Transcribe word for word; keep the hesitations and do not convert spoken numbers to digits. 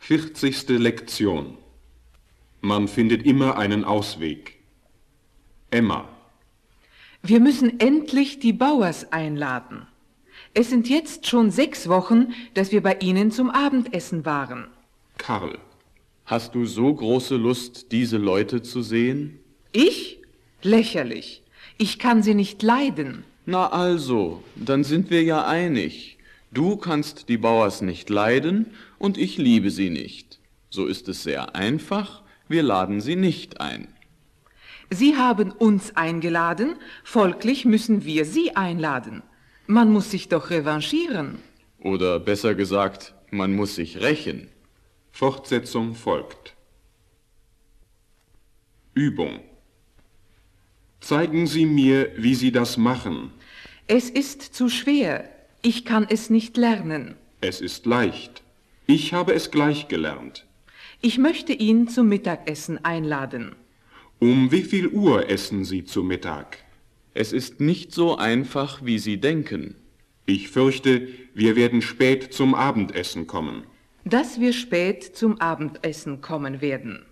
vierzigste Lektion. Man findet immer einen Ausweg. Emma. Wir müssen endlich die Bauers einladen. Es sind jetzt schon sechs Wochen, dass wir bei ihnen zum Abendessen waren. Karl. Hast du so große Lust, diese Leute zu sehen? Ich? Lächerlich. Ich kann sie nicht leiden. Na also, dann sind wir ja einig. Du kannst die Bauers nicht leiden und ich liebe sie nicht. So ist es sehr einfach, wir laden sie nicht ein. Sie haben uns eingeladen, folglich müssen wir sie einladen. Man muss sich doch revanchieren. Oder besser gesagt, man muss sich rächen. Fortsetzung folgt. Übung. Zeigen Sie mir, wie Sie das machen. Es ist zu schwer. Ich kann es nicht lernen. Es ist leicht. Ich habe es gleich gelernt. Ich möchte ihn zum Mittagessen einladen. Um wie viel Uhr essen Sie zu Mittag? Es ist nicht so einfach, wie Sie denken. Ich fürchte, wir werden spät zum Abendessen kommen. Dass wir spät zum Abendessen kommen werden.